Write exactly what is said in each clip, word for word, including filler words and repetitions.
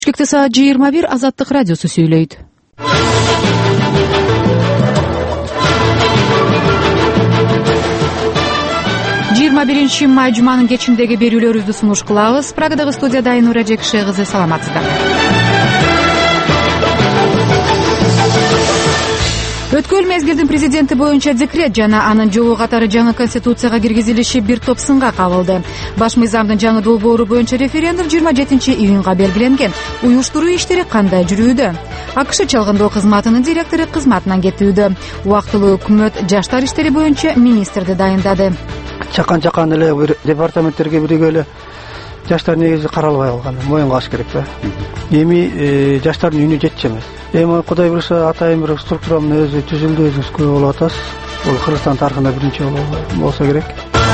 Бишкекте саат жыйырма бир Азаттык радиосу сүйлөйт. жыйырма биринчи май жуманын кечиндеги берүүлөрүбүздү сунуш кылабыз. Прагадагы студияда Айнура Жекше кызы, саламатсыздар. Өткөн мезгилдин президенти боюнча декрет жана анын жобо катары жаңы конституцияга киргизилиши бир топ сынга кабылды. Баш мыйзамдын жаңы долбоору боюнча референдум жыйырма жетинчи июнга белгиленген. Уюштуруу иштери кандай жүрүүдө? АКШ чалгындоо кызматынын директору кызматынан кетүүдө. Убактылуу өкмөт жаштар иштери боюнча министрди дайындады. Чакан чакан эле бир департаменттерге бирге эле жаштар негизи каралбай калган, моюнга алыш керек да. Эми жаштардын үнү жетчү эмес. Эми Кудай буюрса атайын бир структуранын өзү түзүлдү, өзүбүз көп болуп атабыз. Бул Кыргызстан тарыхында биринчи болсо керек.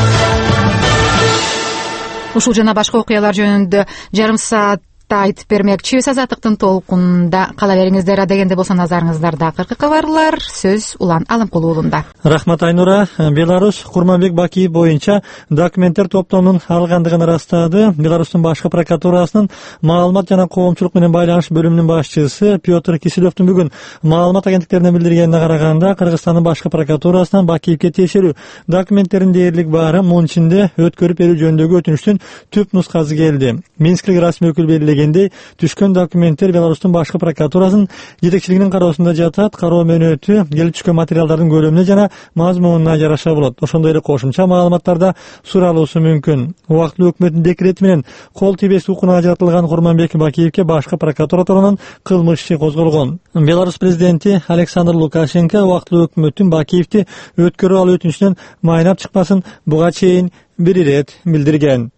Ушул жана башка окуялар жөнүндө жарым саат айтып бермекчибиз. Азаттыктын толкунунда кала бериңиздер. Адегенде болсо назарыңыздарда акыркы кабарлар. Сөз Улан Алымкул уулунда. Рахмат, Айнура. Беларусь Курманбек Бакиев боюнча документтер топтомунун алгандыгын ырастады. Беларустун башкы прокуратурасынын маалымат жана коомчулук менен байланыш бөлүмүнүн башчысы Петр Киселевдин бүгүн маалымат агенттиктерине билдиргенине караганда, Кыргызстандын башкы прокуратурасынан Бакиевке тиешелүү документтердин дээрлик баары мунун ичинде өткөрүп берүү жөнүндөгү өтүнүчтүн түп нускасы келди. Минсктик расмий өкүл белгилеген түшкөн документтер Беларустун башкы прокуратурасынын жетекчилигинин кароосунда жатат. Кароо мөөнөтү келип түшкөн материалдардын көлөмүнө жана мазмунуна жараша болот. Ошондой эле кошумча маалыматтарда суралуусу мүмкүн. Убактылуу өкмөттүн декрети менен кол тийбес укугуна ажыратылган Курманбек Бакиевке башкы прокуратура тарабынан кылмыш иши козголгон. Беларусь президенти Александр Лукашенко убактылуу өкмөттүн Бакиевди өткөрүп алуу өтүнүчүнөн майнап чыкпасын буга чейин бир ирет билдирген.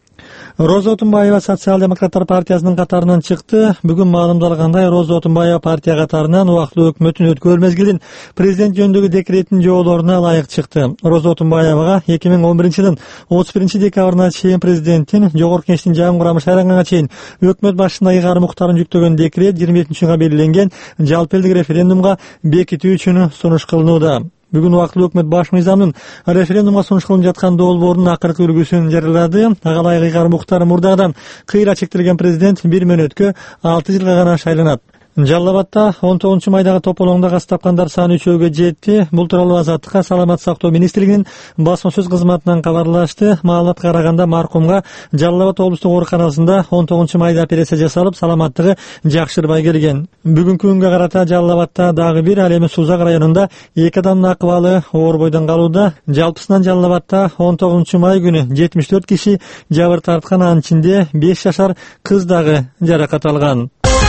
Роза Отунбаева Социал-демократтар партиясынын катарынан чыкты. Бүгүн маалымдалгандай, Роза Отунбаева партия катарынан убактылуу өкмөттүн өткөрүл мезгилдин президент жөнүндөгү декретинин жоболоруна ылайык чыкты. Роза Отунбаевага эки миң он биринчи жылдын отуз биринчи декабрына чейин президенттин Жогорку Кеңештин жаңы курамы шайланганга чейин өкмөт башчысына ыйгарым укуктарын жүктөгөн декрет жыйырма жетинчи июнга белгиленген жалпы элдик референдумга бекитүү үчүн сунуш кылынууда. Бүгүн убактылуу өкмөт баш мыйзамдын референдумга сунуш кылынып жаткан долбоорунун акыркы үлгүсүн жарыялады. Ага ылайык ыйгарым укуктары мурдагыдан кыйра чектелген президент бир мөөнөткө алты жылга гана шайланат. Жалал Абадта он тогузунчу майдагы тополоңдо кас тапкандар саны үчөөгө жетти. Бул тууралуу Азаттыкка саламат сактоо министрлигинин басма сөз кызматынан кабарлашты. Маалыматка караганда маркумга Жалал Абад облустук ооруканасында он тогузунчу майда операция жасалып, саламаттыгы жакшырбай келген. Бүгүнкү күнгө карата Жалал Абадта дагы бир, ал эми Сузак районунда эки адамдын акыбалы оор бойдон калууда. Жалпысынан Жалал Абадта он тогузунчу май күнү жетимиш төрт киши жабыр тарткан, анын ичинде беш жашар кыз дагы жаракат алган.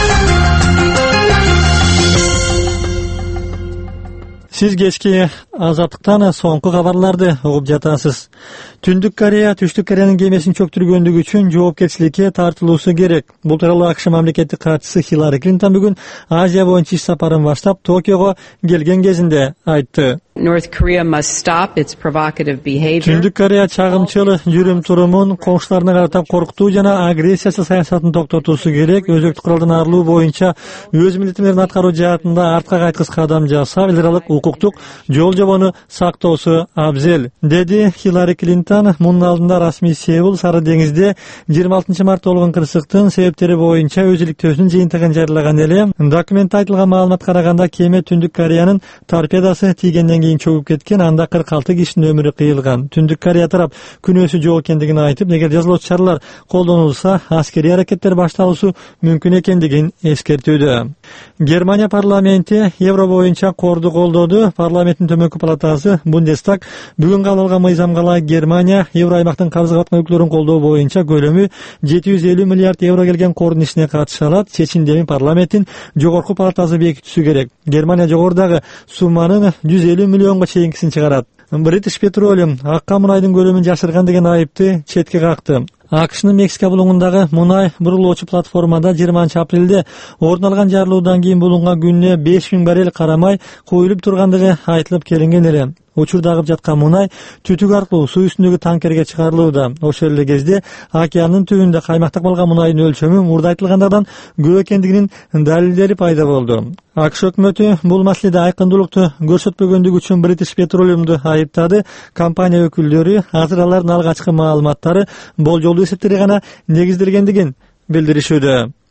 Сиз кечки Азаттыктан соңку кабарларды угуп жатасыз. Түндүк Корея Түштүк Кореянын кемесин чөктүргөндүгү үчүн жоопкерчиликке тартылуусу керек. Бул тууралуу АКШ мамлекеттик катчысы Хиллари Клинтон бүгүн Азия боюнча иш сапарын баштап Токиого келген кезинде айтты. Түндүк Корея чагымчыл жүрүм турумун, коңшуларына карата коркутуу жана агрессиясы саясатын токтотуусу керек. Өзөктүк куралдан арылуу боюнча өз милдеттерин аткаруу жаатында артка кайткыс кадам жасап, эл аралык укуктук жол жобону сактоосу абзел, деди Хиллари Клинтон. Мунун алдында расмий Сеул Сары деңизде жыйырма алтынчы мартта болгон кырсыктын себептери боюнча өз иликтөөсүнүн жыйынтыгын жарыялаган эле. Документте айтылган маалыматка караганда кеме Түндүк Кореянын торпедасы тийгенден кийин чөгүп кеткен, анда кырк алты кишинин өмүрү кыйылган. Түндүк Корея тарап күнөөсү жок экендигин айтып, эгер жазалоочу чаралар колдонулса, аскерий аракеттер башталуусу мүмкүн экендигин эскертүүдө. Германия парламенти Евро боюнча корду колдоду. Парламенттин төмөнкү палатасы Бундестаг бүгүн кабыл алган мыйзамга ылайык Германия Евро аймактын карызга баткан өлкөлөрүн колдоо боюнча көлөмү жети жүз элүү миллиард евро келген кордун ишине катыша алат. Чечимди эми парламенттин жогорку палатасы бекитүүсү керек. Германия жогорудагы сумманын жүз элүү миллионго чейинкисин чыгарат. British Petroleum акка мунайдын көлөмүн жашырган деген айыпты четке какты. АКШнын Мексика булуңундагы мунай бурулуучу платформада жыйырманчы апрелде орун алган жарылуудан кийин булуңга күнүнө беш миң баррель карамай куюлуп тургандыгы айтылып келинген эле. Учурда агып жаткан мунай түтүк аркылуу суу үстүндөгү танкерге чыгарылууда. Ошол эле кезде океандын түбүндө каймактап калган мунайдын өлчөмү мурда айтылгандардын көп экендигинин далилдери пайда болду. АКШ өкмөтү бул маселеде айкындуулукту көрсөтпөгөндүгү үчүн British Petroleum'ду айыптады. Компания өкүлдөрү азыр алардын алгачкы маалыматтары болжолдуу эсептери гана негизделгендигин билдиришүүдө.